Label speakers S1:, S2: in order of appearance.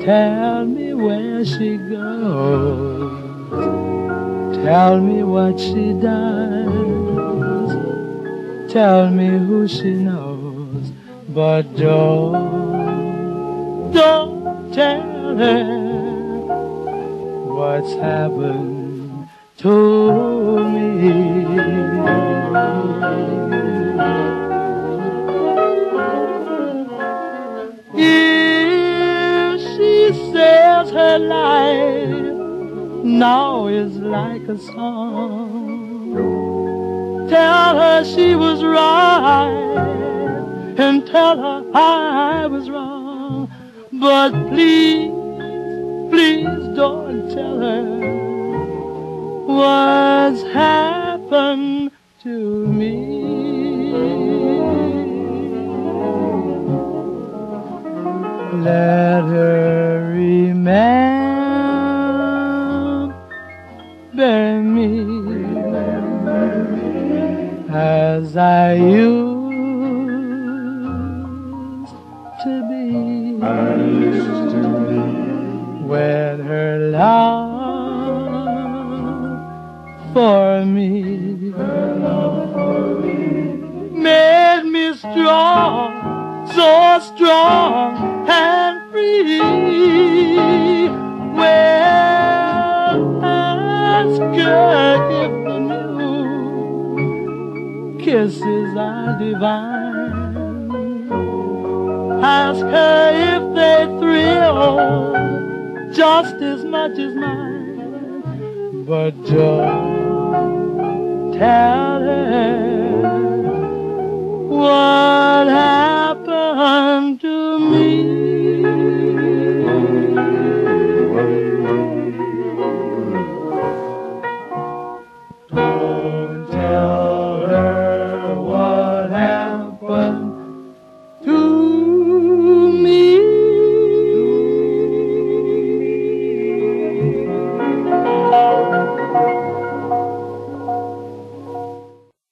S1: Tell me where she goes. Tell me what she does. Tell me who she knows. But don't tell her what's happened to me. If she says her life now is like a song, tell her she was right and tell her I was wrong. But please, please don't tell her what's happened to me. Let her remember me as I used to be. When her love for me made me strong, so strong and free. Well, ask her if the new kisses are divine. Ask her if they thrill just as much as mine. But don't tell her what happened to me.